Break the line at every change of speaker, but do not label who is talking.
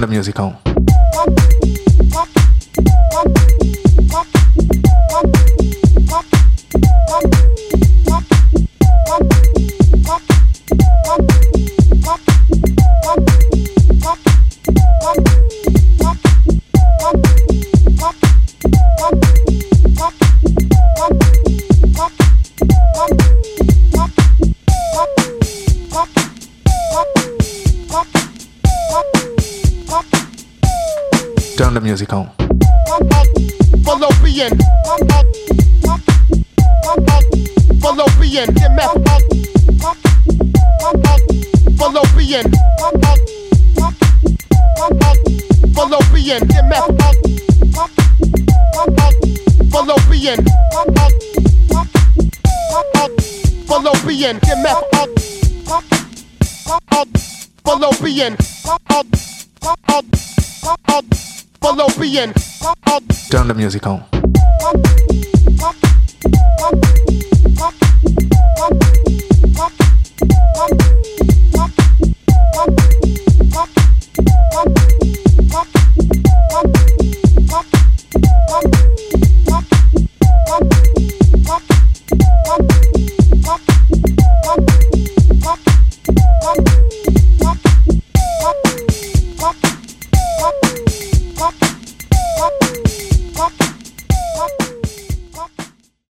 the music on. Turn the music on.
Fallopian. Fallopian. Fallopian. Fallopian. Fallopian. Fallopian. Fallopian. Fallopian.
Turn the music on.
Fallopian.